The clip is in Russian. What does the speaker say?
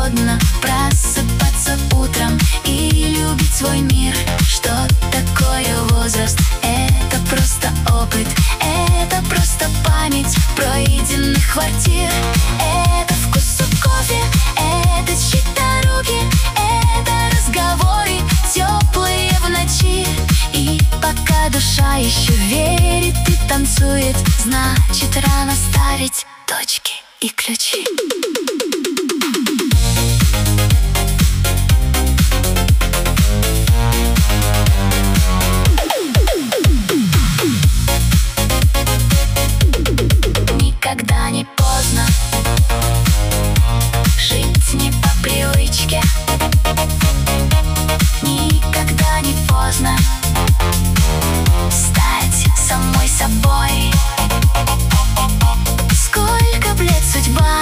свободно просыпаться утром и любить свой мир. Что такое возраст? Это просто опыт, это просто память пройденных квартир. Это вкус кофе, это чьи-то руки, это разговоры теплые в ночи. И пока душа еще верит и танцует, значит рано ставить точки и ключи.